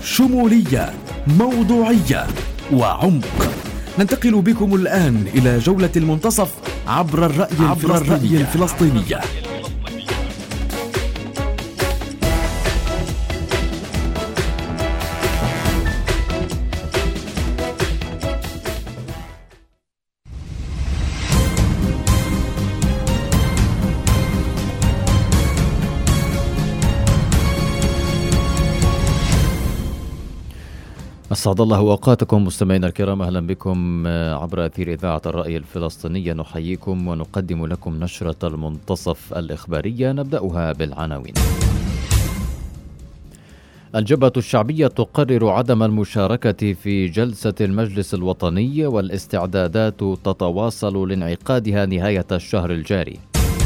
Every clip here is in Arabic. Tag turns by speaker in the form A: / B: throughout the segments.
A: شمولية، موضوعية وعمق. ننتقل بكم الآن إلى جولة المنتصف عبر الرأي الفلسطينية.
B: أسعد الله أوقاتكم مستمعينا الكرام، أهلا بكم عبر أثير إذاعة الرأي الفلسطينية. نحييكم ونقدم لكم نشرة المنتصف الإخبارية، نبدأها بالعناوين. الجبهة الشعبية تقرر عدم المشاركة في جلسة المجلس الوطني، والاستعدادات تتواصل لانعقادها نهاية الشهر الجاري.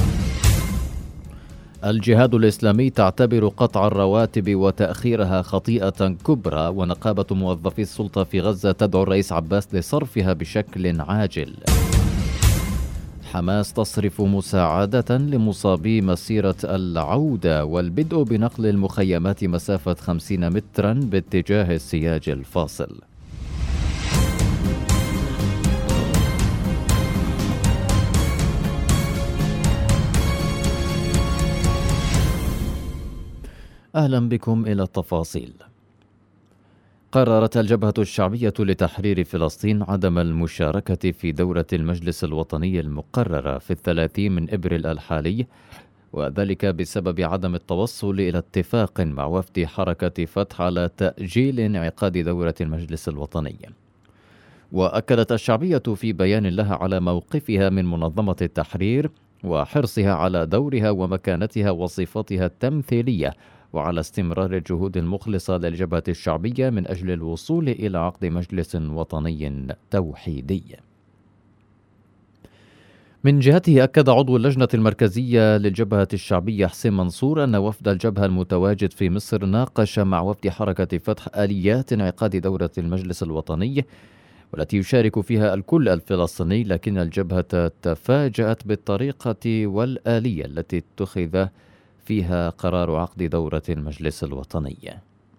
B: الجهاد الإسلامي تعتبر قطع الرواتب وتأخيرها خطيئة كبرى، ونقابة موظفي السلطة في غزة تدعو الرئيس عباس لصرفها بشكل عاجل. حماس تصرف مساعدة لمصابي مسيرة العودة، والبدء بنقل المخيمات مسافة 50 مترا باتجاه السياج الفاصل. أهلا بكم إلى التفاصيل. قررت الجبهة الشعبية لتحرير فلسطين عدم المشاركة في دورة المجلس الوطني المقررة في 30 من إبريل الحالي، وذلك بسبب عدم التوصل إلى اتفاق مع وفد حركة فتح على تأجيل انعقاد دورة المجلس الوطني. وأكدت الشعبية في بيان لها على موقفها من منظمة التحرير وحرصها على دورها ومكانتها وصفتها التمثيلية، وعلى استمرار الجهود المخلصة للجبهة الشعبية من أجل الوصول إلى عقد مجلس وطني توحيدي. من جهته أكد عضو اللجنة المركزية للجبهة الشعبية حسين منصور أن وفد الجبهة المتواجد في مصر ناقش مع وفد حركة فتح آليات انعقاد دورة المجلس الوطني، والتي يشارك فيها الكل الفلسطيني، لكن الجبهة تفاجأت بالطريقة والآلية التي اتخذ فيها قرار عقد دورة المجلس الوطني.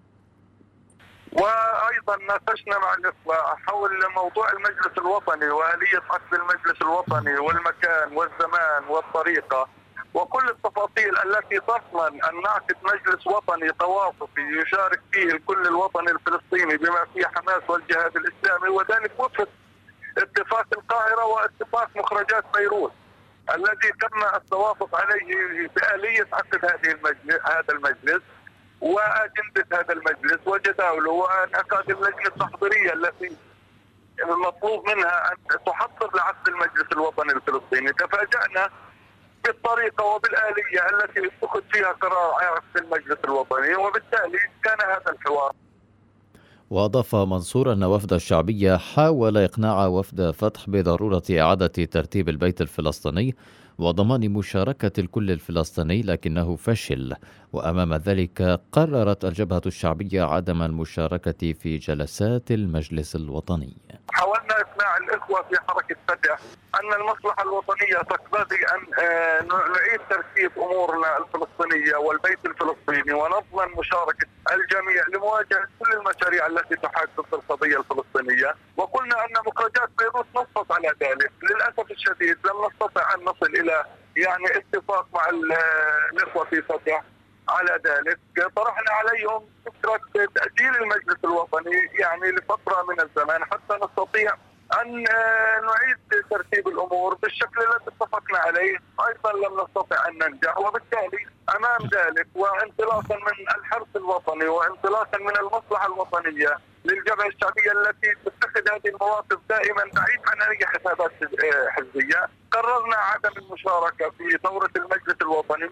C: وأيضا ناقشنا مع الإصلاح حول موضوع المجلس الوطني وآلية عقد المجلس الوطني والمكان والزمان والطريقة وكل التفاصيل التي تضمن أن نعقد مجلس وطني توافقي يشارك فيه الكل الوطني الفلسطيني بما فيه حماس والجهاد الإسلامي، وذلك وفق اتفاق القاهرة واتفاق مخرجات بيروت الذي تم التوافق عليه بآلية عقد هذا المجلس وأجندة هذا المجلس وجداوله وانعقاد اللجنة التحضيرية التي المطلوب منها أن تحضر لعقد المجلس الوطني الفلسطيني. تفاجأنا بالطريقة وبالآلية التي اتخذ فيها قرار عقد المجلس الوطني، وبالتالي كان هذا الحوار.
B: وأضاف منصور أن وفد الشعبية حاول إقناع وفد فتح بضرورة إعادة ترتيب البيت الفلسطيني وضمان مشاركة الكل الفلسطيني، لكنه فشل، وأمام ذلك قررت الجبهة الشعبية عدم المشاركة في جلسات المجلس الوطني.
C: حاولنا إقناع الإخوة في حركة فتح أن المصلحة الوطنية تقتضي أن نعيد ترتيب أمورنا الفلسطينية والبيت الفلسطيني ونضمن مشاركة الجميع لمواجهة كل المشاريع التي تحاك ضد القضية الفلسطينية، وقلنا أن مخرجات بيروت نصت على ذلك. للأسف الشديد لم نستطع أن نصل إلى اتفاق مع الإخوة في فتح على ذلك. طرحنا عليهم فكرة تأجيل المجلس الوطني لفترة من الزمان حتى نستطيع أن نعيد ترتيب الأمور بالشكل الذي اتفقنا عليه. أيضا لم نستطع أن ننجح، وبالتالي أمام ذلك وانطلاقا من الحرص الوطني وانطلاقا من المصلحة الوطنية للجبهة الشعبية التي تتخذ هذه المواقف دائما بعيد عن أي حسابات حزبية، قررنا عدم المشاركة في دورة المجلس الوطني.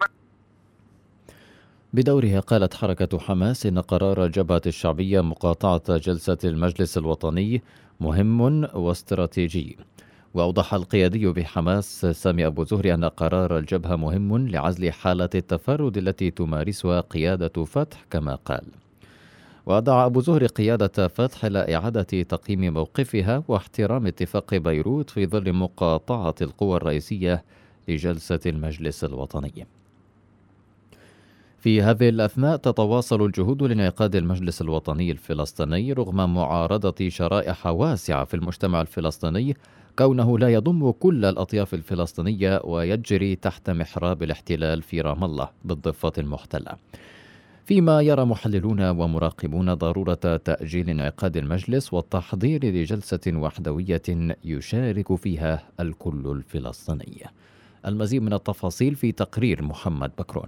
B: بدورها قالت حركة حماس إن قرار الجبهة الشعبية مقاطعة جلسة المجلس الوطني مهم واستراتيجي. وأوضح القيادي بحماس سامي أبو زهري أن قرار الجبهة مهم لعزل حالة التفرد التي تمارسها قيادة فتح كما قال. ودعا أبو زهري قيادة فتح إلى إعادة تقييم موقفها واحترام اتفاق بيروت في ظل مقاطعة القوى الرئيسية لجلسة المجلس الوطني. في هذه الأثناء تتواصل الجهود لانعقاد المجلس الوطني الفلسطيني رغم معارضة شرائح واسعة في المجتمع الفلسطيني، كونه لا يضم كل الأطياف الفلسطينية ويجري تحت محراب الاحتلال في رام الله بالضفة المحتلة. فيما يرى محللون ومراقبون ضرورة تأجيل انعقاد المجلس والتحضير لجلسة وحدوية يشارك فيها الكل الفلسطيني. المزيد من التفاصيل في تقرير محمد بكرون.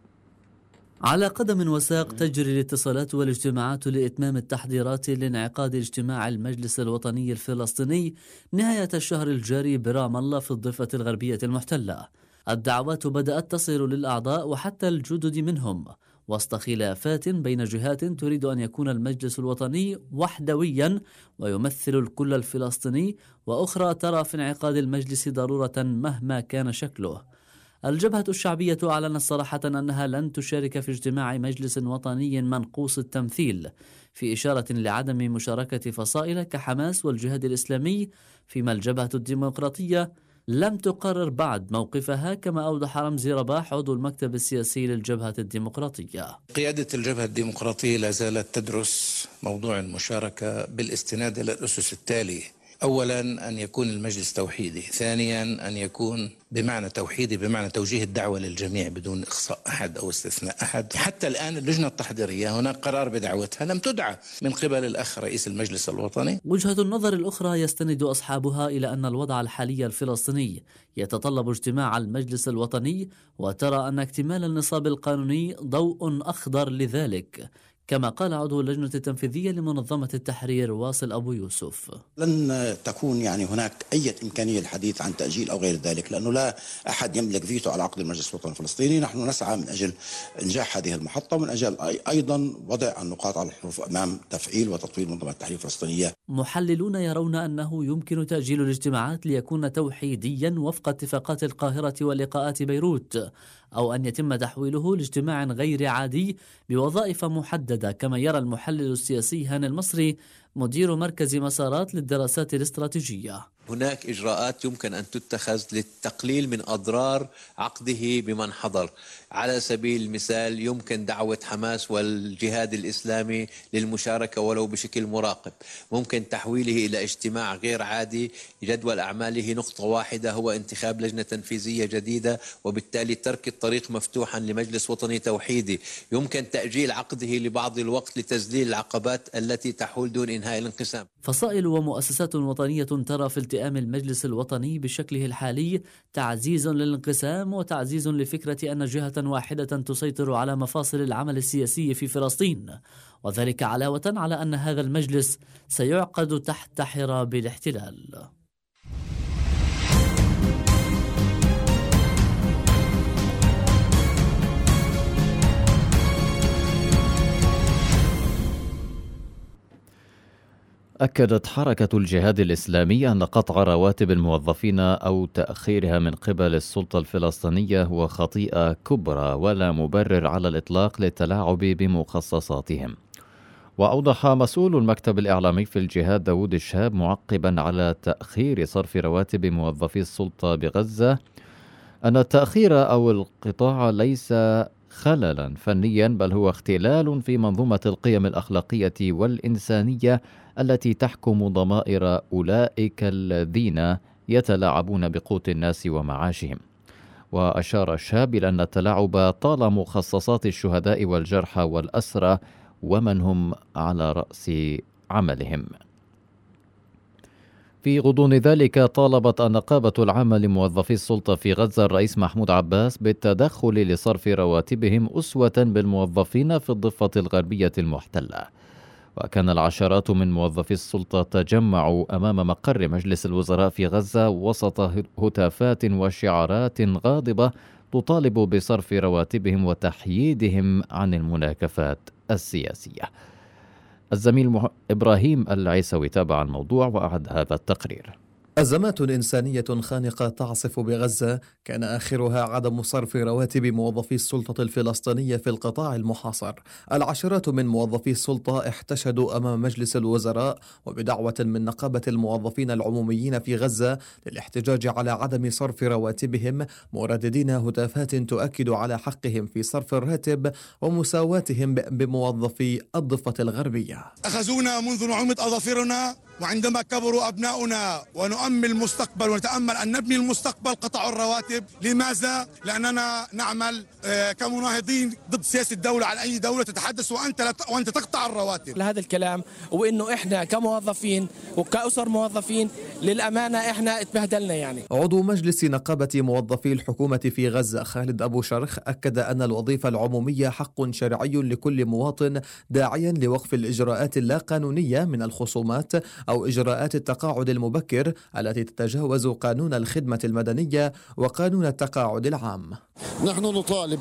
D: على قدم وساق تجري الاتصالات والاجتماعات لإتمام التحضيرات لانعقاد اجتماع المجلس الوطني الفلسطيني نهاية الشهر الجاري برام الله في الضفة الغربية المحتلة. الدعوات بدأت تصل للأعضاء وحتى الجدد منهم وسط خلافات بين جهات تريد أن يكون المجلس الوطني وحدويا ويمثل الكل الفلسطيني، وأخرى ترى في انعقاد المجلس ضرورة مهما كان شكله. الجبهة الشعبية أعلنت صراحة أنها لن تشارك في اجتماع مجلس وطني منقوص التمثيل، في إشارة لعدم مشاركة فصائل كحماس والجهاد الإسلامي، فيما الجبهة الديمقراطية لم تقرر بعد موقفها، كما أوضح رمزي رباح عضو المكتب السياسي للجبهة الديمقراطية.
E: قيادة الجبهة الديمقراطية لا زالت تدرس موضوع المشاركة بالاستناد إلى الأسس التالية: أولا أن يكون المجلس توحيدي، ثانيا أن يكون بمعنى توحيدي بمعنى توجيه الدعوة للجميع بدون إخصاء أحد أو استثناء أحد. حتى الآن اللجنة التحضيرية هناك قرار بدعوتها لم تدعى من قبل الأخ رئيس المجلس الوطني.
D: وجهة النظر الأخرى يستند أصحابها إلى أن الوضع الحالي الفلسطيني يتطلب اجتماع المجلس الوطني، وترى أن اكتمال النصاب القانوني ضوء أخضر لذلك، كما قال عضو اللجنة التنفيذية لمنظمة التحرير واصل أبو يوسف.
F: لن تكون هناك أي إمكانية للحديث عن تأجيل أو غير ذلك، لأنه لا أحد يملك فيتو على عقد المجلس الوطني الفلسطيني. نحن نسعى من أجل إنجاح هذه المحطة ومن أجل أيضا وضع النقاط على الحروف أمام تفعيل وتطوير منظمة التحرير الفلسطينية.
D: محللون يرون أنه يمكن تأجيل الاجتماعات ليكون توحيديا وفق اتفاقات القاهرة ولقاءات بيروت، أو أن يتم تحويله لاجتماع غير عادي بوظائف محددة، كما يرى المحلل السياسي هاني المصري مدير مركز مسارات للدراسات الاستراتيجية.
G: هناك إجراءات يمكن أن تتخذ للتقليل من أضرار عقده بمن حضر. على سبيل المثال يمكن دعوة حماس والجهاد الإسلامي للمشاركة ولو بشكل مراقب، ممكن تحويله إلى اجتماع غير عادي جدول أعماله نقطة واحدة هو انتخاب لجنة تنفيذية جديدة، وبالتالي ترك الطريق مفتوحا لمجلس وطني توحيدي. يمكن تأجيل عقده لبعض الوقت لتذليل العقبات التي تحول دون إنهاء الانقسام.
D: فصائل ومؤسسات وطنية ترى في التئام المجلس الوطني بشكله الحالي تعزيز للانقسام وتعزيز لفكرة أن جهة واحدة تسيطر على مفاصل العمل السياسي في فلسطين، وذلك علاوة على أن هذا المجلس سيعقد تحت حراب الاحتلال.
B: أكدت حركة الجهاد الإسلامي أن قطع رواتب الموظفين أو تأخيرها من قبل السلطة الفلسطينية هو خطيئة كبرى ولا مبرر على الإطلاق للتلاعب بمخصصاتهم. وأوضح مسؤول المكتب الإعلامي في الجهاد داود الشهاب معقبا على تأخير صرف رواتب موظفي السلطة بغزة أن التأخير أو القطاع ليس خللا فنيا، بل هو اختلال في منظومة القيم الأخلاقية والإنسانية التي تحكم ضمائر أولئك الذين يتلاعبون بقوت الناس ومعاشهم. وأشار الشاب إلى أن التلاعب طال مخصصات الشهداء والجرحى والأسرى ومن هم على رأس عملهم. في غضون ذلك طالبت النقابة العامة لموظفي السلطة في غزة الرئيس محمود عباس بالتدخل لصرف رواتبهم أسوة بالموظفين في الضفة الغربية المحتلة. وكان العشرات من موظفي السلطة تجمعوا أمام مقر مجلس الوزراء في غزة وسط هتافات وشعارات غاضبة تطالب بصرف رواتبهم وتحييدهم عن المناكفات السياسية. الزميل إبراهيم العيسوي تابع الموضوع وأعد هذا التقرير.
H: أزمات إنسانية خانقة تعصف بغزة، كان آخرها عدم صرف رواتب موظفي السلطة الفلسطينية في القطاع المحاصر. العشرات من موظفي السلطة احتشدوا أمام مجلس الوزراء وبدعوة من نقابة الموظفين العموميين في غزة للاحتجاج على عدم صرف رواتبهم، مرددين هتافات تؤكد على حقهم في صرف الراتب ومساواتهم بموظفي الضفة الغربية.
I: أخذونا منذ نعومة أظافرنا، وعندما كبروا أبناؤنا ونؤمل المستقبل ونتأمل أن نبني المستقبل قطعوا الرواتب. لماذا؟ لأننا نعمل كمناهضين ضد سياسة الدولة على أي دولة تتحدث وأنت تقطع الرواتب.
J: لهذا الكلام، وإنه إحنا كموظفين وكأسر موظفين للأمانة إحنا اتبهدلنا يعني.
H: عضو مجلس نقابة موظفي الحكومة في غزة خالد أبو شرخ أكد أن الوظيفة العمومية حق شرعي لكل مواطن، داعيا لوقف الإجراءات اللا قانونية من الخصومات أو إجراءات التقاعد المبكر التي تتجاوز قانون الخدمة المدنية وقانون التقاعد العام.
K: نحن نطالب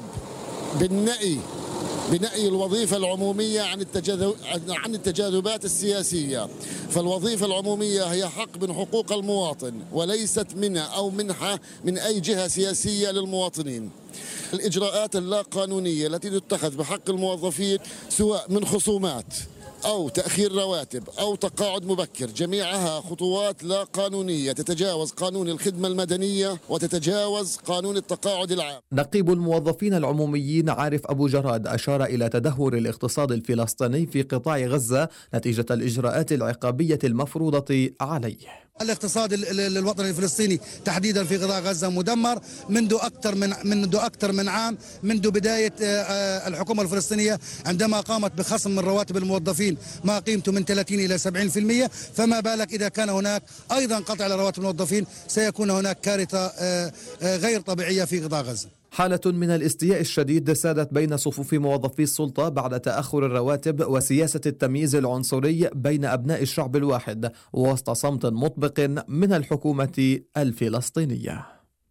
K: بنأي الوظيفة العمومية عن التجاذبات السياسية، فالوظيفة العمومية هي حق من حقوق المواطن وليست منها أو منحة من أي جهة سياسية للمواطنين. الإجراءات اللا قانونية التي تتخذ بحق الموظفين سواء من خصومات أو تأخير رواتب أو تقاعد مبكر، جميعها خطوات لا قانونية تتجاوز قانون الخدمة المدنية وتتجاوز قانون التقاعد العام.
H: نقيب الموظفين العموميين عارف أبو جراد أشار إلى تدهور الاقتصاد الفلسطيني في قطاع غزة نتيجة الإجراءات العقابية المفروضة عليه.
L: الاقتصاد الوطني الفلسطيني تحديدا في قطاع غزة مدمر منذ أكثر من عام، منذ بداية الحكومة الفلسطينية عندما قامت بخصم من رواتب الموظفين ما قيمته من 30 إلى 70%، فما بالك إذا كان هناك أيضا قطع لرواتب الموظفين، سيكون هناك كارثة غير طبيعية في قطاع غزة.
H: حالة من الاستياء الشديد سادت بين صفوف موظفي السلطة بعد تأخر الرواتب وسياسة التمييز العنصري بين أبناء الشعب الواحد وسط صمت مطبق من الحكومة الفلسطينية.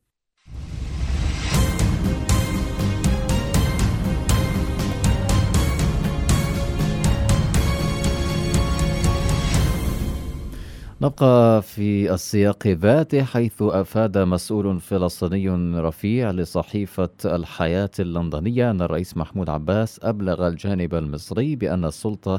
B: نبقى في السياق ذاته، حيث أفاد مسؤول فلسطيني رفيع لصحيفة الحياة اللندنية أن الرئيس محمود عباس أبلغ الجانب المصري بأن السلطة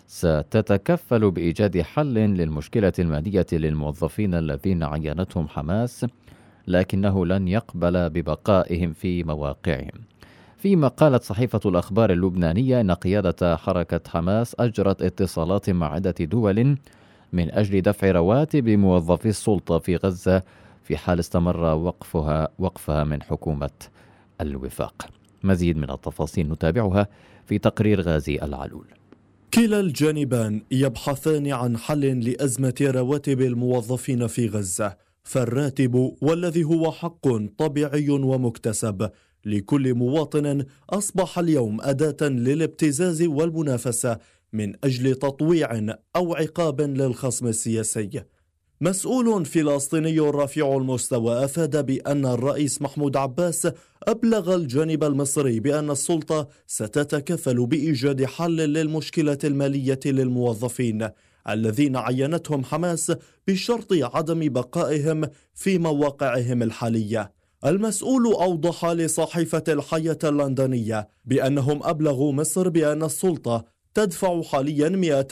B: ستتكفل بإيجاد حل للمشكلة المالية للموظفين الذين عينتهم حماس، لكنه لن يقبل ببقائهم في مواقعهم. فيما قالت صحيفة الأخبار اللبنانية أن قيادة حركة حماس أجرت اتصالات مع عدة دول من أجل دفع رواتب موظفي السلطة في غزة في حال استمر وقفها من حكومة الوفاق. مزيد من التفاصيل نتابعها في تقرير غازي العلول.
M: كلا الجانبان يبحثان عن حل لأزمة رواتب الموظفين في غزة، فالراتب والذي هو حق طبيعي ومكتسب لكل مواطن أصبح اليوم أداة للابتزاز والمنافسة من أجل تطويع أو عقاب للخصم السياسي. مسؤول فلسطيني رفيع المستوى أفاد بأن الرئيس محمود عباس أبلغ الجانب المصري بأن السلطة ستتكفل بإيجاد حل للمشكلة المالية للموظفين الذين عينتهم حماس بشرط عدم بقائهم في مواقعهم الحالية. المسؤول أوضح لصحيفة الحياة اللندنية بأنهم أبلغوا مصر بأن السلطة تدفع حاليا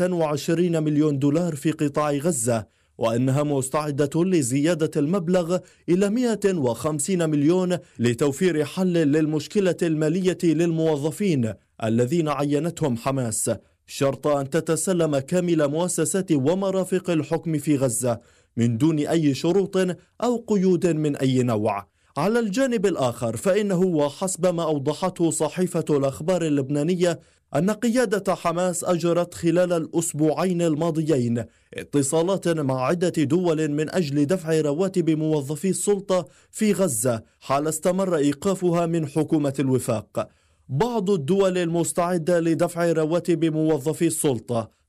M: 120 مليون دولار في قطاع غزة، وأنها مستعدة لزيادة المبلغ إلى 150 مليون لتوفير حل للمشكلة المالية للموظفين الذين عينتهم حماس، شرط أن تتسلم كامل مؤسسات ومرافق الحكم في غزة من دون أي شروط أو قيود من أي نوع. على الجانب الآخر فإنه وحسب ما أوضحته صحيفة الأخبار اللبنانية أن قيادة حماس أجرت خلال الأسبوعين الماضيين اتصالات مع عدة دول من أجل دفع رواتب موظفي السلطة في غزة حال استمر إيقافها من حكومة الوفاق. بعض الدول المستعدة لدفع رواتب موظفي السلطة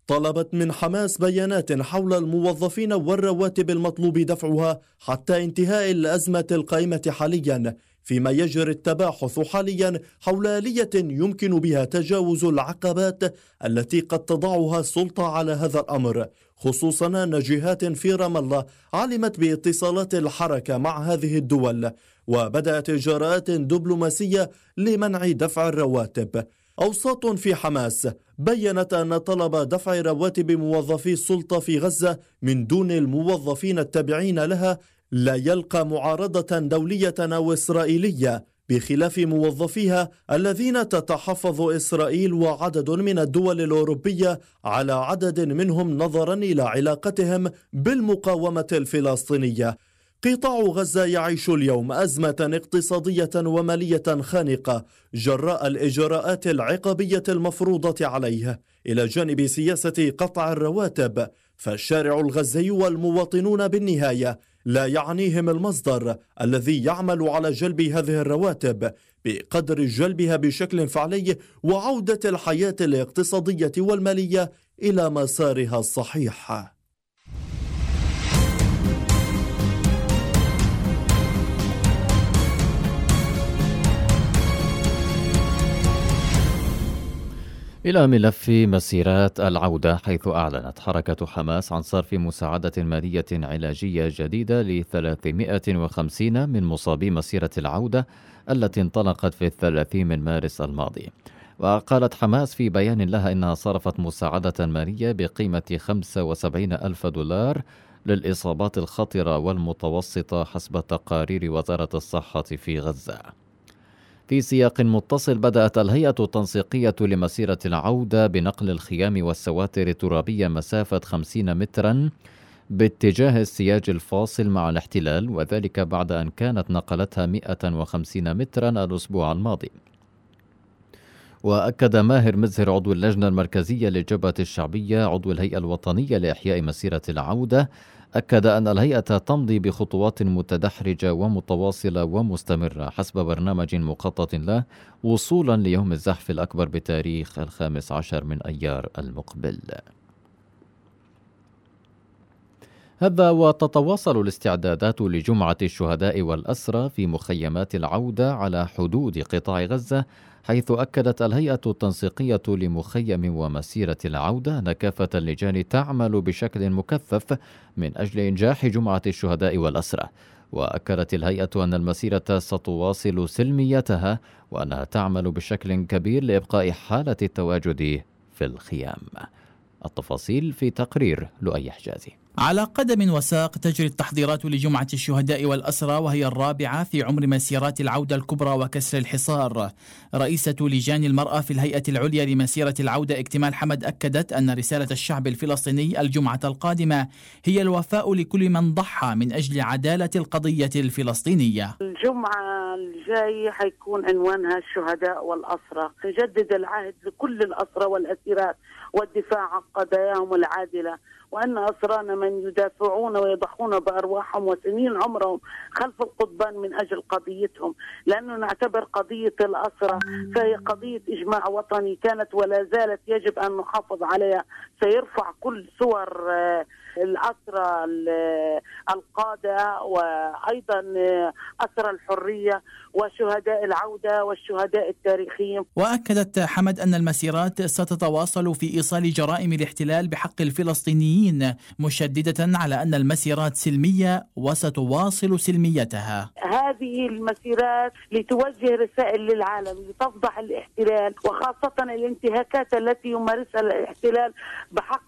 M: طلبت من حماس بيانات حول الموظفين والرواتب المطلوب دفعها حتى انتهاء الأزمة القائمة حاليا، فيما يجري التباحث حاليا حول آلية يمكن بها تجاوز العقبات التي قد تضعها السلطة على هذا الأمر، خصوصا أن جهات في رام الله علمت باتصالات الحركة مع هذه الدول وبدأت إجراءات دبلوماسية لمنع دفع الرواتب. أوساط في حماس بيّنت أن طلب دفع رواتب موظفي السلطة في غزة من دون الموظفين التابعين لها لا يلقى معارضة دولية أو إسرائيلية، بخلاف موظفيها الذين تتحفظ إسرائيل وعدد من الدول الأوروبية على عدد منهم نظرا إلى علاقتهم بالمقاومة الفلسطينية. قطاع غزة يعيش اليوم أزمة اقتصادية ومالية خانقة جراء الإجراءات العقابية المفروضة عليه، إلى جانب سياسة قطع الرواتب. فالشارع الغزي والمواطنون بالنهاية لا يعنيهم المصدر الذي يعمل على جلب هذه الرواتب بقدر جلبها بشكل فعلي وعودة الحياة الاقتصادية والمالية إلى مسارها الصحيح.
B: إلى ملف مسيرات العودة، حيث أعلنت حركة حماس عن صرف مساعدة مالية علاجية جديدة ل350 من مصابي مسيرة العودة التي انطلقت في 30 من مارس الماضي. وقالت حماس في بيان لها إنها صرفت مساعدة مالية بقيمة 75,000 دولار للإصابات الخطرة والمتوسطة حسب تقارير وزارة الصحة في غزة. في سياق متصل، بدأت الهيئة التنسيقية لمسيرة العودة بنقل الخيام والسواتر الترابية مسافة 50 مترا باتجاه السياج الفاصل مع الاحتلال، وذلك بعد أن كانت نقلتها 150 مترا الأسبوع الماضي. وأكد ماهر مزهر عضو اللجنة المركزية للجبهة الشعبية عضو الهيئة الوطنية لإحياء مسيرة العودة، أكد أن الهيئة تمضي بخطوات متدحرجة ومتواصلة ومستمرة حسب برنامج مخطط له وصولا ليوم الزحف الأكبر بتاريخ 15 من أيار المقبل. هذا وتتواصل الاستعدادات لجمعة الشهداء والأسرى في مخيمات العودة على حدود قطاع غزة، حيث أكدت الهيئة التنسيقية لمخيم ومسيرة العودة أن كافة اللجان تعمل بشكل مكثف من أجل إنجاح جمعة الشهداء والأسرى. وأكدت الهيئة أن المسيرة ستواصل سلميتها وأنها تعمل بشكل كبير لإبقاء حالة التواجد في الخيام. التفاصيل في تقرير لؤي حجازي.
N: على قدم وساق تجري التحضيرات لجمعة الشهداء والأسرى، وهي الرابعة في عمر مسيرات العودة الكبرى وكسر الحصار. رئيسة لجان المرأة في الهيئة العليا لمسيرة العودة اكتمال حمد أكدت أن رسالة الشعب الفلسطيني الجمعة القادمة هي الوفاء لكل من ضحى من أجل عدالة القضية الفلسطينية.
O: الجمعة الجاي حيكون عنوانها الشهداء والأسرى، نجدد العهد لكل الأسرى والأسيرات والدفاع عن قضاياهم العادلة، وأن أسرانا من يدافعون ويضحون بأرواحهم وسنين عمرهم خلف القضبان من أجل قضيتهم، لأنه نعتبر قضية الأسرى فهي قضية إجماع وطني كانت ولا زالت يجب أن نحافظ عليها. سيرفع كل صور الأسرى القادة وأيضا أسرى الحرية وشهداء العودة والشهداء التاريخيين.
N: وأكدت حمد أن المسيرات ستتواصل في إيصال جرائم الاحتلال بحق الفلسطينيين، مشددة على أن المسيرات سلمية وستواصل سلميتها.
O: هذه المسيرات لتوجه رسائل للعالم لتفضح الاحتلال، وخاصة الانتهاكات التي يمارسها الاحتلال بحق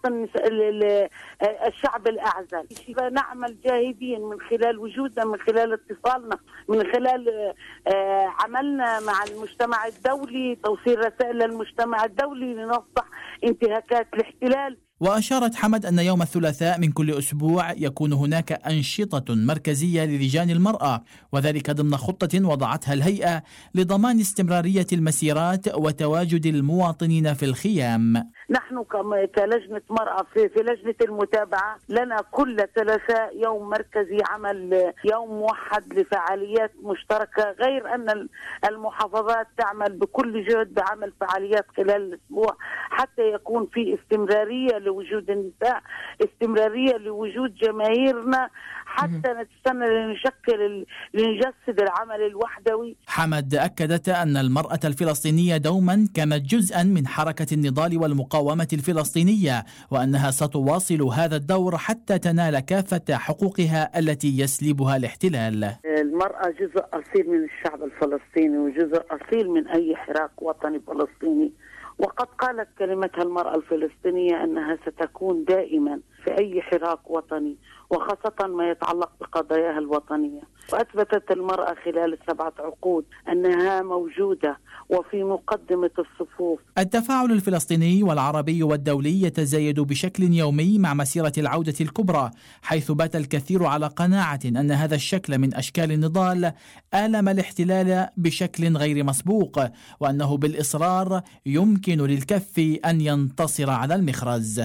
O: الشعب الأعزل. نعمل جاهدين من خلال وجودنا، من خلال اتصالنا، من خلال عملنا مع المجتمع الدولي، توصيل رسائل للمجتمع الدولي لنفضح انتهاكات الاحتلال.
N: وأشارت حمد أن يوم الثلاثاء من كل أسبوع يكون هناك أنشطة مركزية للجان المرأة، وذلك ضمن خطة وضعتها الهيئة لضمان استمرارية المسيرات وتواجد المواطنين في الخيام.
O: نحن كلجنة مرأة في لجنة المتابعة لنا كل ثلاثاء يوم مركزي عمل، يوم موحد لفعاليات مشتركة، غير أن المحافظات تعمل بكل جهد بعمل فعاليات خلال الأسبوع حتى يكون في استمرارية لوجود النساء، استمرارية لوجود جماهيرنا، حتى نستنى لنجسد العمل الوحدوي.
N: حمد أكدت أن المرأة الفلسطينية دوما كانت جزءا من حركة النضال والمقاومة الفلسطينية، وأنها ستواصل هذا الدور حتى تنال كافة حقوقها التي يسلبها الاحتلال.
O: المرأة جزء أصيل من الشعب الفلسطيني وجزء أصيل من أي حراك وطني فلسطيني، وقد قالت كلمتها المرأة الفلسطينية أنها ستكون دائما في أي حراك وطني، وخاصة ما يتعلق بقضاياها الوطنية. وأثبتت المرأة خلال 7 عقود أنها موجودة وفي مقدمة الصفوف.
N: التفاعل الفلسطيني والعربي والدولي يتزايد بشكل يومي مع مسيرة العودة الكبرى، حيث بات الكثير على قناعة أن هذا الشكل من أشكال النضال آلم الاحتلال بشكل غير مسبوق، وأنه بالإصرار يمكن للكف أن ينتصر على المخرز.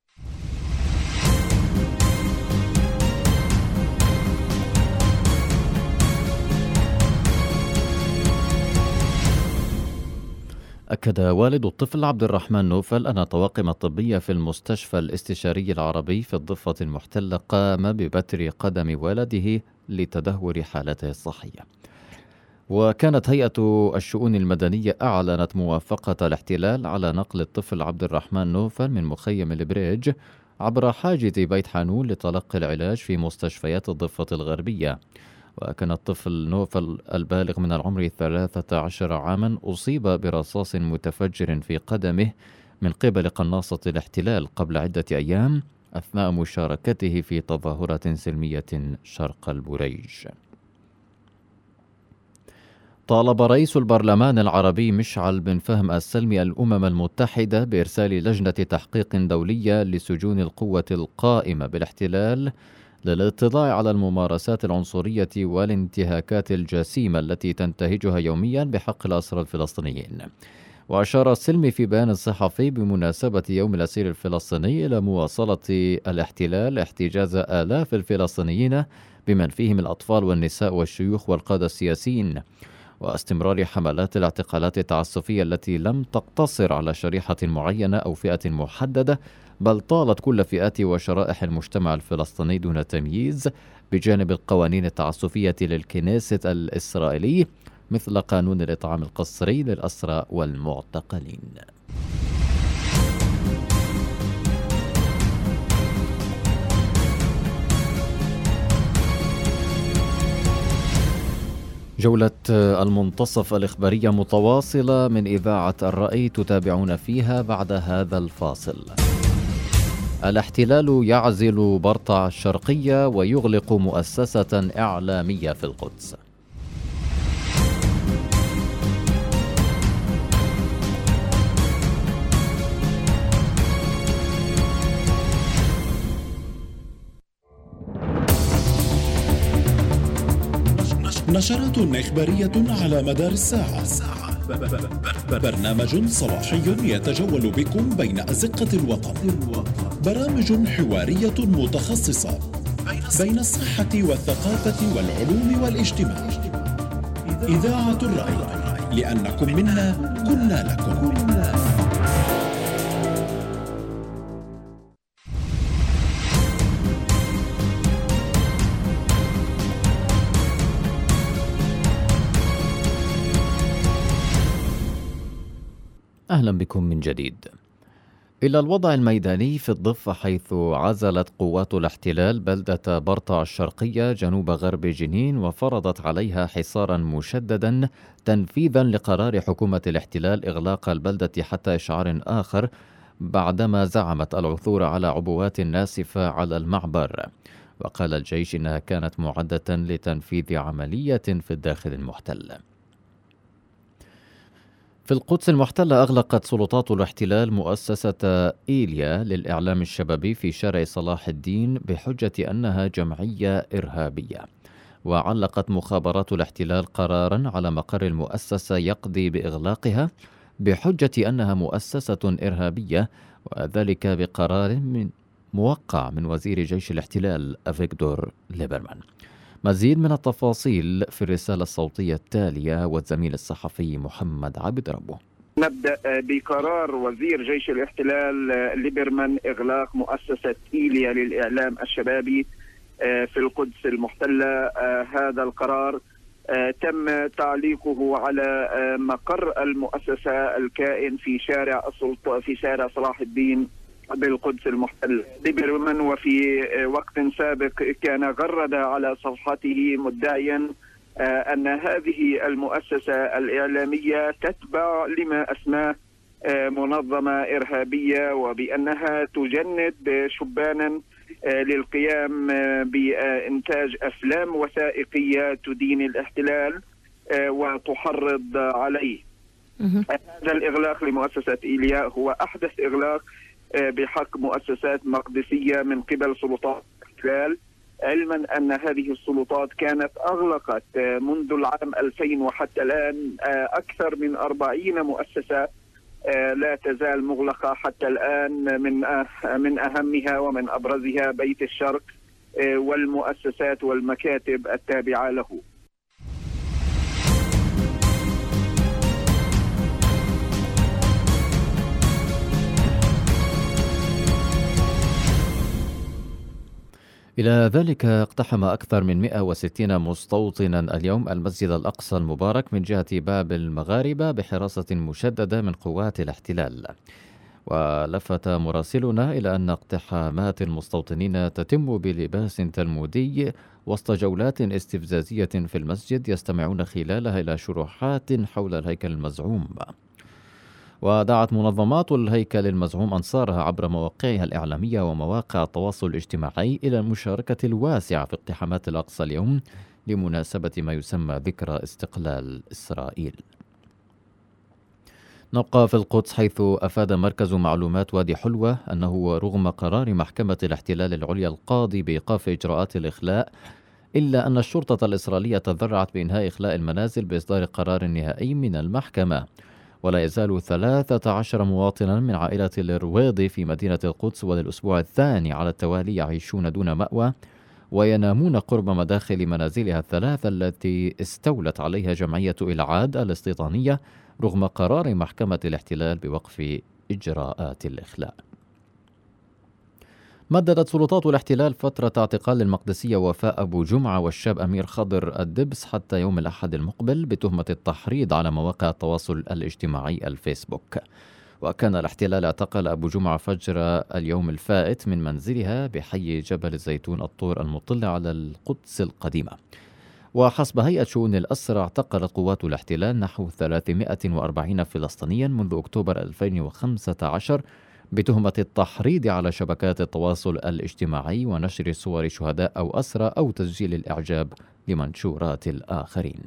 B: أكد والد الطفل عبد الرحمن نوفل أن الطواقم الطبية في المستشفى الاستشاري العربي في الضفة المحتلة قام ببتر قدم والده لتدهور حالته الصحية. وكانت هيئة الشؤون المدنية أعلنت موافقة الاحتلال على نقل الطفل عبد الرحمن نوفل من مخيم البريج عبر حاجز بيت حانون لتلقي العلاج في مستشفيات الضفة الغربية. وكان الطفل نوفل البالغ من العمر 13 عاما أصيب برصاص متفجر في قدمه من قبل قناصة الاحتلال قبل عدة أيام أثناء مشاركته في تظاهرة سلمية شرق البريج. طالب رئيس البرلمان العربي مشعل بن فهم السلمي الأمم المتحدة بإرسال لجنة تحقيق دولية لسجون القوة القائمة بالاحتلال للاطلاع على الممارسات العنصرية والانتهاكات الجسيمة التي تنتهجها يوميا بحق الأسرى الفلسطينيين. وأشار السلمي في بيان صحفي بمناسبة يوم الأسير الفلسطيني إلى مواصلة الاحتلال احتجاز آلاف الفلسطينيين بمن فيهم الأطفال والنساء والشيوخ والقادة السياسيين، واستمرار حملات الاعتقالات التعسفية التي لم تقتصر على شريحة معينة أو فئة محددة، بل طالت كل فئات وشرائح المجتمع الفلسطيني دون تمييز، بجانب القوانين التعسفية للكنيست الإسرائيلي مثل قانون الإطعام القسري للأسرى والمعتقلين. جولة المنتصف الإخبارية متواصلة من إذاعة الرأي تتابعون فيها بعد هذا الفاصل. الاحتلال يعزل برطع الشرقية ويغلق مؤسسة إعلامية في القدس.
P: نشرات إخبارية على مدار الساعة، برنامج صباحي يتجول بكم بين أزقة الوطن، برامج حوارية متخصصة بين الصحة والثقافة والعلوم والاجتماع. إذاعة الرأي، لأنكم منا كنا لكم.
B: أهلا بكم من جديد. إلى الوضع الميداني في الضفة، حيث عزلت قوات الاحتلال بلدة برطع الشرقية جنوب غرب جنين وفرضت عليها حصارا مشددا تنفيذا لقرار حكومة الاحتلال إغلاق البلدة حتى إشعار آخر، بعدما زعمت العثور على عبوات ناسفة على المعبر. وقال الجيش إنها كانت معدة لتنفيذ عملية في الداخل المحتل. في القدس المحتلة أغلقت سلطات الاحتلال مؤسسة إيليا للإعلام الشبابي في شارع صلاح الدين بحجة أنها جمعية إرهابية. وعلقت مخابرات الاحتلال قراراً على مقر المؤسسة يقضي بإغلاقها بحجة أنها مؤسسة إرهابية، وذلك بقرار موقع من وزير جيش الاحتلال أفيغدور ليبرمان. مزيد من التفاصيل في الرسالة الصوتية التالية والزميل الصحفي محمد عبد ربه.
Q: نبدأ بقرار وزير جيش الاحتلال ليبرمان إغلاق مؤسسة إيليا للإعلام الشبابي في القدس المحتلة. هذا القرار تم تعليقه على مقر المؤسسة الكائن في شارع صلاح الدين بالقدس المحتلة. ليبرمان وفي وقت سابق كان غرد على صفحته مدعيا أن هذه المؤسسة الإعلامية تتبع لما أسماه منظمة إرهابية، وبأنها تجند شبانا للقيام بإنتاج أفلام وثائقية تدين الاحتلال وتحرض عليه. هذا الإغلاق لمؤسسة إيليا هو أحدث إغلاق بحق مؤسسات مقدسية من قبل سلطات الاحتلال، علما أن هذه السلطات كانت أغلقت منذ العام 2000 وحتى الآن أكثر من 40 مؤسسة لا تزال مغلقة حتى الآن، من أهمها ومن أبرزها بيت الشرق والمؤسسات والمكاتب التابعة له.
B: إلى ذلك اقتحم أكثر من 160 مستوطنا اليوم المسجد الأقصى المبارك من جهة باب المغاربة بحراسة مشددة من قوات الاحتلال. ولفت مراسلنا إلى أن اقتحامات المستوطنين تتم بلباس تلمودي وسط جولات استفزازية في المسجد يستمعون خلالها إلى شروحات حول الهيكل المزعوم. ودعت منظمات الهيكل المزعوم أنصارها عبر مواقعها الإعلامية ومواقع التواصل الاجتماعي إلى المشاركة الواسعة في اقتحامات الأقصى اليوم لمناسبة ما يسمى ذكرى استقلال إسرائيل. نبقى في القدس، حيث أفاد مركز معلومات وادي حلوة أنه رغم قرار محكمة الاحتلال العليا القاضي بإيقاف إجراءات الإخلاء، إلا أن الشرطة الإسرائيلية تذرعت بإنهاء إخلاء المنازل بإصدار قرار نهائي من المحكمة. ولا يزال 13 مواطنا من عائلة الرويضي في مدينة القدس وللأسبوع الثاني على التوالي يعيشون دون مأوى وينامون قرب مداخل منازلها الثلاثة التي استولت عليها جمعية إلعاد الاستيطانية رغم قرار محكمة الاحتلال بوقف إجراءات الإخلاء. مددت سلطات الاحتلال فترة اعتقال المقدسية وفاء أبو جمعة والشاب أمير خضر الدبس حتى يوم الأحد المقبل بتهمة التحريض على مواقع التواصل الاجتماعي الفيسبوك. وكان الاحتلال اعتقل أبو جمعة فجر اليوم الفائت من منزلها بحي جبل الزيتون الطور المطل على القدس القديمة. وحسب هيئة شؤون الأسرى اعتقلت قوات الاحتلال نحو 340 فلسطينيا منذ أكتوبر 2015 بتهمة التحريض على شبكات التواصل الاجتماعي ونشر صور شهداء أو أسرى أو تسجيل الإعجاب لمنشورات الآخرين.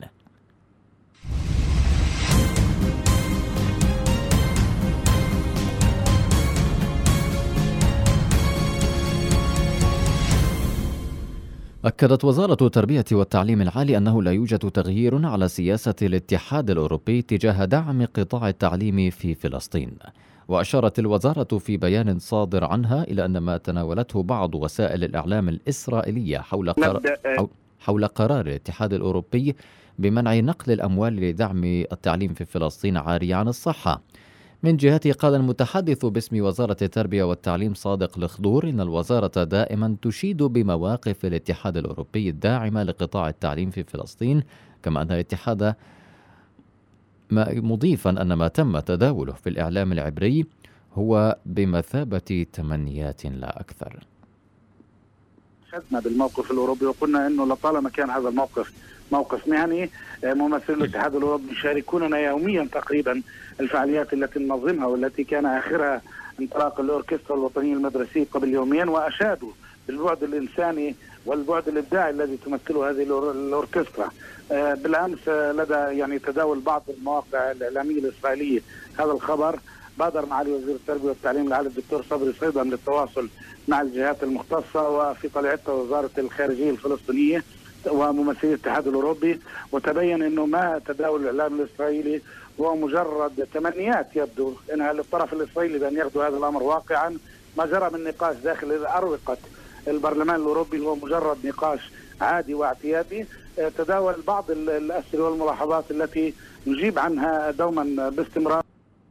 B: أكدت وزارة التربية والتعليم العالي أنه لا يوجد تغيير على سياسة الاتحاد الأوروبي تجاه دعم قطاع التعليم في فلسطين. وأشارت الوزارة في بيان صادر عنها إلى أن ما تناولته بعض وسائل الإعلام الإسرائيلية حول قرار الاتحاد الأوروبي بمنع نقل الأموال لدعم التعليم في فلسطين عارية عن الصحة. من جهته قال المتحدث باسم وزارة التربية والتعليم صادق الخضور إن الوزارة دائما تشيد بمواقف الاتحاد الأوروبي الداعمة لقطاع التعليم في فلسطين، كما أن الاتحاد مضيفا أن ما تم تداوله في الإعلام العبري هو بمثابة تمنيات لا أكثر.
R: شدنا بالموقف الأوروبي وقلنا أنه لطالما كان هذا الموقف موقف مهني، ممثلي الاتحاد الأوروبي يشاركوننا يوميا تقريبا الفعاليات التي ننظمها والتي كان آخرها انطلاق الأوركسترا الوطنية المدرسية قبل يومين، وأشادوا بالبعد الإنساني والبعد الإبداعي الذي تمثله هذه الأوركسترا. بالأمس لدى تداول بعض المواقع الإعلامية الإسرائيلية هذا الخبر، بادر معالي وزير التربية والتعليم العالي الدكتور صبري صيدا للتواصل مع الجهات المختصة، وفي طليعتها وزارة الخارجية الفلسطينية وممثلي الاتحاد الأوروبي، وتبين أنه ما تداول الإعلام الإسرائيلي هو مجرد تمنيات يبدو أنها للطرف الإسرائيلي بأن ياخذوا هذا الأمر واقعا. ما جرى من نقاش داخل أروقة البرلمان الأوروبي هو مجرد نقاش عادي واعتيادي. تداول بعض الأسئلة والملاحظات التي نجيب عنها دوما باستمرار.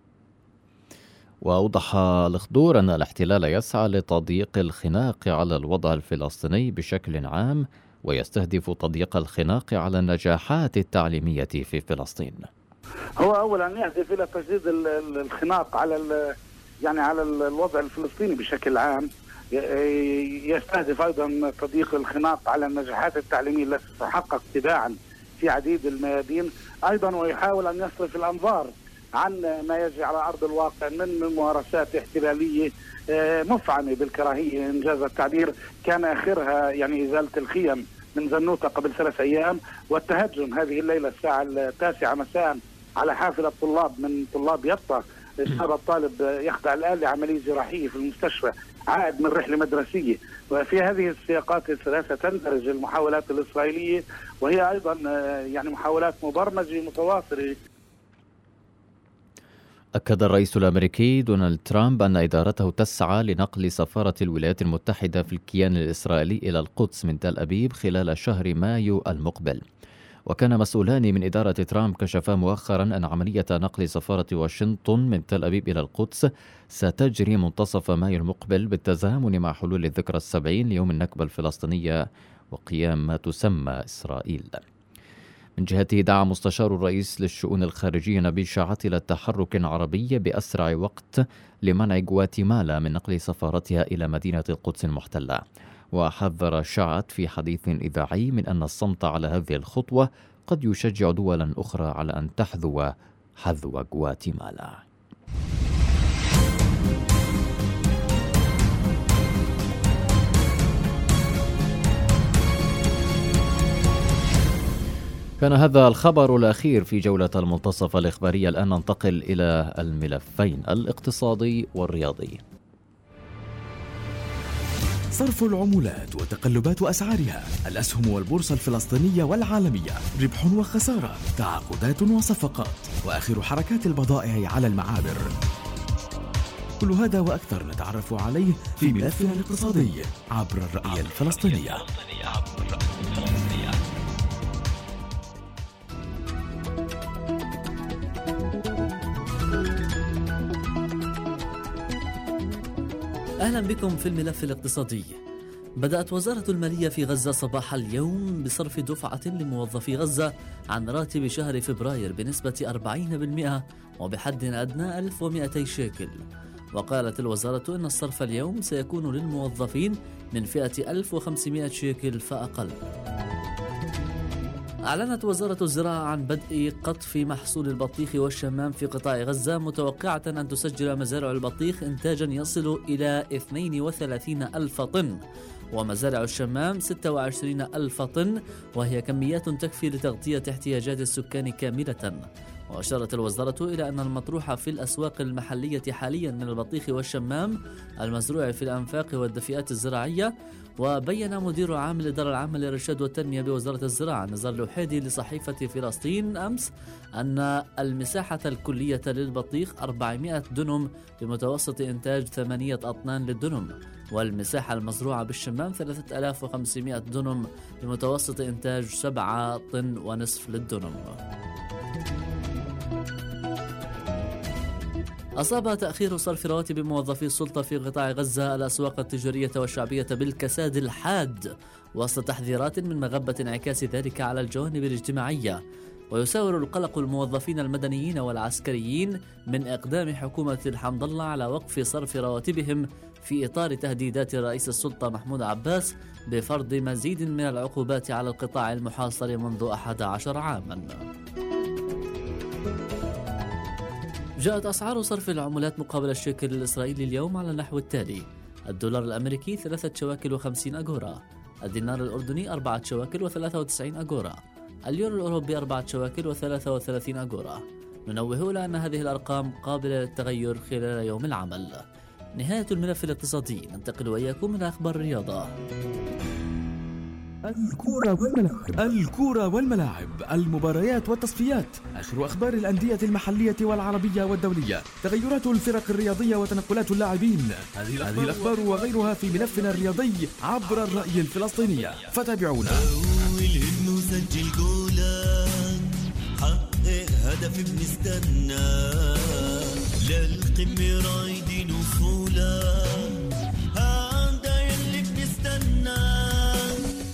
B: وأوضح الخضور أن الاحتلال يسعى لتضييق الخناق على الوضع الفلسطيني بشكل عام، ويستهدف تضييق الخناق على النجاحات التعليمية في فلسطين.
R: هو أولا يهدف إلى تجديد الخناق على الوضع الفلسطيني بشكل عام، يستهدف أيضا تضييق الخناق على النجاحات التعليمية التي تتحقق تباعا في عديد الميادين أيضا، ويحاول أن يصرف الأنظار عن ما يجري على أرض الواقع من ممارسات احتلالية مفعمة بالكراهية إنجاز التعبير، كان آخرها إزالة الخيم من زنوطة قبل 3 أيام، والتهجم هذه الليلة الساعة 9 مساء على حافلة طلاب من طلاب يطا. هذا الطالب يخضع الآن لعملية جراحية في المستشفى عائد من رحلة مدرسية. وفي هذه السياقات الثلاثة تندرج المحاولات الإسرائيلية، وهي أيضا محاولات مبرمجة متواصلة.
B: أكد الرئيس الأمريكي دونالد ترامب أن إدارته تسعى لنقل سفارة الولايات المتحدة في الكيان الإسرائيلي إلى القدس من تل أبيب خلال شهر مايو المقبل. وكان مسؤولان من إدارة ترامب كشفا مؤخرا أن عملية نقل سفارة واشنطن من تل أبيب إلى القدس ستجري منتصف مايو المقبل بالتزامن مع حلول الذكرى 70 ليوم النكبة الفلسطينية وقيام ما تسمى إسرائيل. من جهته دعا مستشار الرئيس للشؤون الخارجية نبيل شاعت إلى تحرك عربي بأسرع وقت لمنع غواتيمالا من نقل سفارتها إلى مدينة القدس المحتلة. وحذر شاعت في حديث إذاعي من أن الصمت على هذه الخطوة قد يشجع دولا أخرى على أن تحذو حذو غواتيمالا. كان هذا الخبر الأخير في جولة المنتصف الإخبارية. الآن ننتقل إلى الملفين الاقتصادي والرياضي.
A: صرف العملات وتقلبات أسعارها، الأسهم والبورصة الفلسطينية والعالمية، ربح وخسارة، تعاقدات وصفقات، وآخر حركات البضائع على المعابر. كل هذا وأكثر نتعرف عليه في ملفنا الاقتصادي عبر الرأي الفلسطينية.
D: أهلا بكم في الملف الاقتصادي. بدأت وزارة المالية في غزة صباح اليوم بصرف دفعة لموظفي غزة عن راتب شهر فبراير بنسبة 40% وبحد أدنى 1200 شيكل. وقالت الوزارة إن الصرف اليوم سيكون للموظفين من فئة 1500 شيكل فأقل. أعلنت وزارة الزراعة عن بدء قطف محصول البطيخ والشمام في قطاع غزة، متوقعة أن تسجل مزارع البطيخ إنتاجا يصل إلى 32,000 طن ومزارع الشمام 26,000 طن، وهي كميات تكفي لتغطية احتياجات السكان كاملة. وأشارت الوزارة إلى أن المطروح في الأسواق المحلية حاليا من البطيخ والشمام المزروع في الأنفاق والدفئات الزراعية. وبين مدير عام الإدارة العامة للإرشاد والتنمية بوزارة الزراعة نزار الوحيدي لصحيفة فلسطين أمس أن المساحة الكلية للبطيخ 400 دنم بمتوسط إنتاج 8 أطنان للدنم، والمساحة المزروعة بالشمام 3500 دنم بمتوسط إنتاج 7 طن ونصف للدنم. أصاب تأخير صرف رواتب موظفي السلطة في قطاع غزة الأسواق التجارية والشعبية بالكساد الحاد وسط تحذيرات من مغبة انعكاس ذلك على الجوانب الاجتماعية. ويساور القلق الموظفين المدنيين والعسكريين من إقدام حكومة الحمد الله على وقف صرف رواتبهم في إطار تهديدات رئيس السلطة محمود عباس بفرض مزيد من العقوبات على القطاع المحاصر منذ 11 عاما. جاءت أسعار صرف العملات مقابل الشيكل الإسرائيلي اليوم على النحو التالي: الدولار الأمريكي 3 شواكل و50 أغورا، الدينار الأردني 4 شواكل و93 أغورا، اليورو الأوروبي 4 شواكل و33 أغورا. ننوه إلى أن هذه الأرقام قابلة للتغير خلال يوم العمل. نهاية الملف الاقتصادي. ننتقل وإياكم إلى أخبار الرياضة.
A: الكرة والملاعب، المباريات والتصفيات، آخر أخبار الأندية المحلية والعربية والدولية، تغيرات الفرق الرياضية وتنقلات اللاعبين. هذه الأخبار وغيرها في ملفنا الرياضي عبر الرأي الفلسطينية، فتابعونا.
S: سجل جولان، حقق هدف بنستنى، للقمة رايدين وصولا، هذا يلي بنستناه.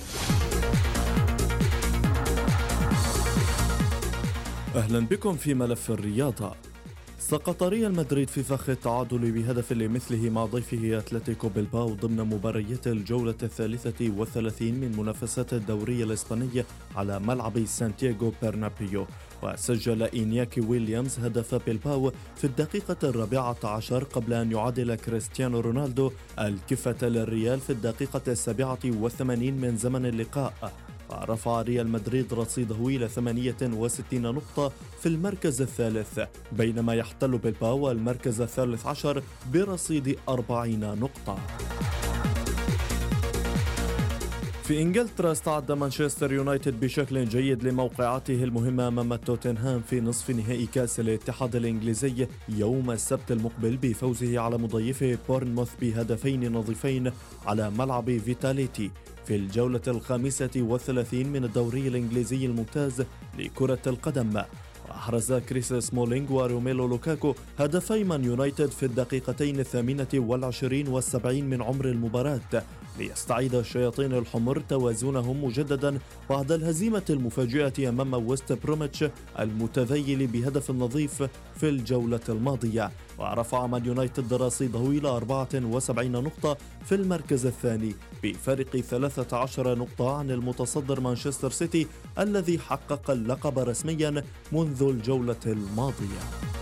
M: أهلا بكم في ملف الرياضة. سقط ريال مدريد في فخ التعادل بهدف لمثله مع ضيفه أتلتيكو بلباو ضمن مباريات الجولة 33 من منافسات الدوري الإسباني على ملعب سانتياغو برنابيو. وسجل إنياكي ويليامز هدف بلباو في الدقيقة 14 قبل أن يعادل كريستيانو رونالدو الكفة للريال في الدقيقة 87 من زمن اللقاء. رفع ريال مدريد رصيده إلى 68 نقطة في المركز الثالث، بينما يحتل بلباو المركز الثالث عشر برصيد 40 نقطة. في إنجلترا استعد مانشستر يونايتد بشكل جيد لموقعاته المهمة أمام توتنهام في نصف نهائي كأس الاتحاد الإنجليزي يوم السبت المقبل بفوزه على مضيفه بورنموث بهدفين نظيفين على ملعب فيتاليتي في الجولة 35 من الدوري الإنجليزي الممتاز لكرة القدم. أحرز كريس سمولينغ وروميلو لوكاكو هدفي مان يونايتد في الدقيقتين 28 و70 من عمر المباراة ليستعيد الشياطين الحمر توازنهم مجددا بعد الهزيمة المفاجئة أمام ويست بروميتش المتذيل بهدف نظيف في الجولة الماضية. ورفع مان يونايتد رصيده إلى 74 نقطة في المركز الثاني بفارق 13 نقطة عن المتصدر مانشستر سيتي الذي حقق اللقب رسميا منذ الجولة الماضية.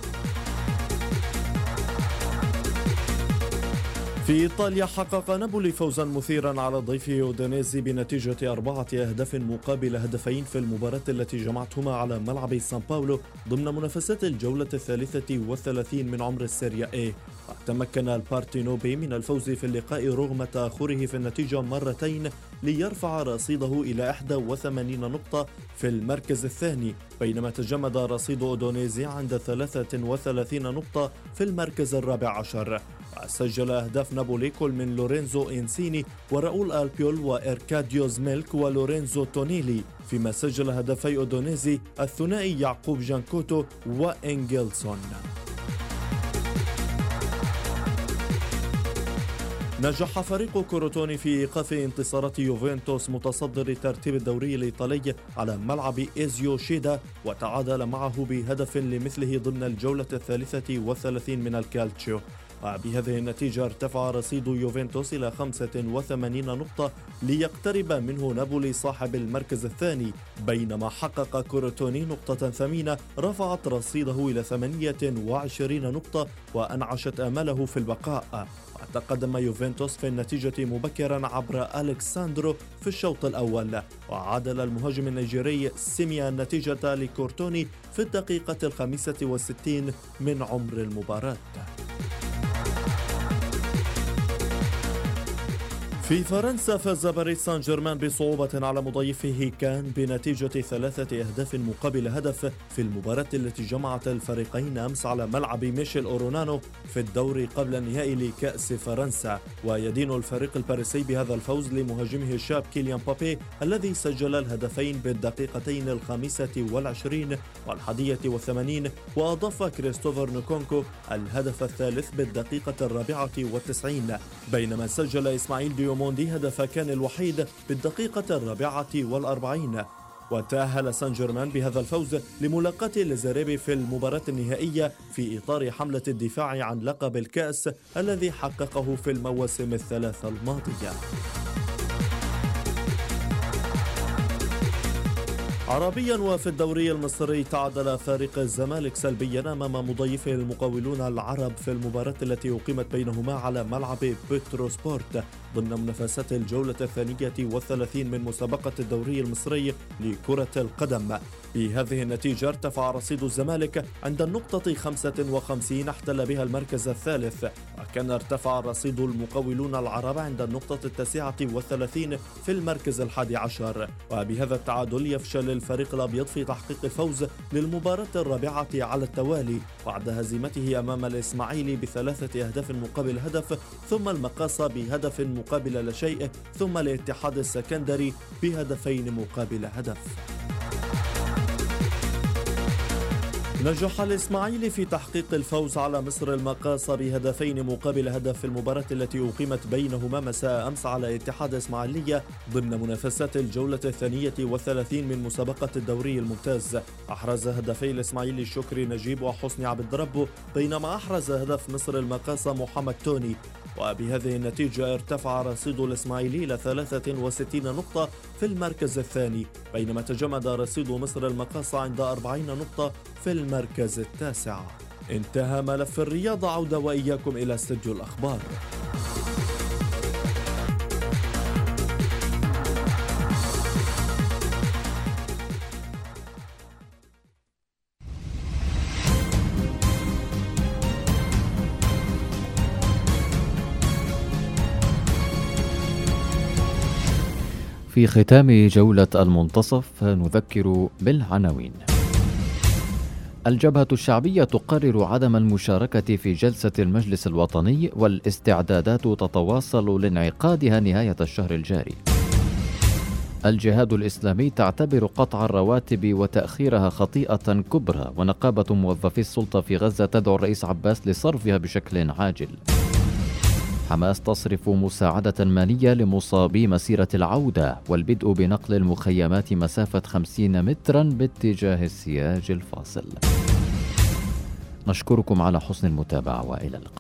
M: في إيطاليا حقق نابولي فوزا مثيرا على ضيفه أودينيزي بنتيجة 4 أهداف مقابل هدفين في المباراة التي جمعتهما على ملعب سان باولو ضمن منافسات الجولة 33 من عمر السيريا A. تمكن البارتينوبي من الفوز في اللقاء رغم تأخره في النتيجة مرتين ليرفع رصيده إلى 81 نقطة في المركز الثاني، بينما تجمد رصيد أودونيزي عند 33 نقطة في المركز الرابع عشر. سجل أهداف نابولي كل من لورينزو إنسيني وراؤول ألبيول وإركاديو زميلك ولورينزو تونيلي، فيما سجل هدفي أودونيزي الثنائي يعقوب جانكوتو وإنجلسون. نجح فريق كوروتوني في إيقاف انتصارات يوفنتوس متصدر ترتيب الدوري الإيطالي على ملعب إيزيو شيدا وتعادل معه بهدف لمثله ضمن الجولة 33 من الكالتشيو. وبهذه النتيجة ارتفع رصيد يوفنتوس إلى 85 نقطة ليقترب منه نابولي صاحب المركز الثاني، بينما حقق كوروتوني نقطة ثمينة رفعت رصيده إلى 28 نقطة وأنعشت آماله في البقاء. تقدم يوفنتوس في النتيجة مبكرا عبر ألكساندرو في الشوط الأول، وعادل المهاجم النيجيري سيميا النتيجة لكورتوني في الدقيقة 65 من عمر المباراة. في فرنسا فاز باريس سان جيرمان بصعوبة على مضيفه كان بنتيجة 3 أهداف مقابل هدف في المباراة التي جمعت الفريقين أمس على ملعب ميشيل أورونانو في الدوري قبل النهائي لكأس فرنسا. ويدين الفريق الباريسي بهذا الفوز لمهاجمه الشاب كيليان بابي الذي سجل الهدفين بالدقيقتين 25 و81، وأضاف كريستوفر نكونكو الهدف الثالث بالدقيقة 94، بينما سجل إسماعيل ديوموندي هدف كان الوحيد بالدقيقة 44. وتأهل سان جيرمان بهذا الفوز لملاقاة ليزاريبي في المباراة النهائية في إطار حملة الدفاع عن لقب الكأس الذي حققه في المواسم الثلاثة الماضية. عربيا وفي الدوري المصري تعادل فريق الزمالك سلبيا أمام مضيفه المقاولون العرب في المباراة التي أقيمت بينهما على ملعب بترو سبورت ضمن منافسات الجولة 32 من مسابقة الدوري المصري لكرة القدم. بهذه النتيجة ارتفع رصيد الزمالك عند النقطة 55 احتل بها المركز الثالث، وكان ارتفع رصيد المقاولون العرب عند النقطة 39 في المركز 11. وبهذا التعادل يفشل الفريق الأبيض في تحقيق الفوز للمباراة الرابعة على التوالي بعد هزيمته أمام الإسماعيلي ب3 أهداف مقابل هدف، ثم المقاصة بهدف مقابل لا شيء، ثم الاتحاد السكندري بهدفين مقابل هدف. نجح الإسماعيلي في تحقيق الفوز على مصر المقاصة بهدفين مقابل هدف في المباراة التي أقيمت بينهما مساء أمس على اتحاد إسماعيلية ضمن منافسات الجولة 32 من مسابقة الدوري الممتاز. أحرز هدفي الإسماعيلي الشكري نجيب وحسني عبد ربه، بينما أحرز هدف مصر المقاصة محمد توني. وبهذه النتيجة ارتفع رصيد الإسماعيلي إلى 63 نقطة في المركز الثاني، بينما تجمد رصيد مصر المقاصة عند 40 نقطة في المركز التاسع. انتهى ملف الرياضة، عودة وإياكم إلى استديو الأخبار.
B: في ختام جولة المنتصف نذكر بالعناوين. الجبهة الشعبية تقرر عدم المشاركة في جلسة المجلس الوطني، والاستعدادات تتواصل لانعقادها نهاية الشهر الجاري. الجهاد الإسلامي تعتبر قطع الرواتب وتأخيرها خطيئة كبرى، ونقابة موظفي السلطة في غزة تدعو الرئيس عباس لصرفها بشكل عاجل. حماس تصرف مساعدة مالية لمصابي مسيرة العودة، والبدء بنقل المخيمات مسافة 50 مترا باتجاه السياج الفاصل. نشكركم على حسن المتابعة وإلى اللقاء.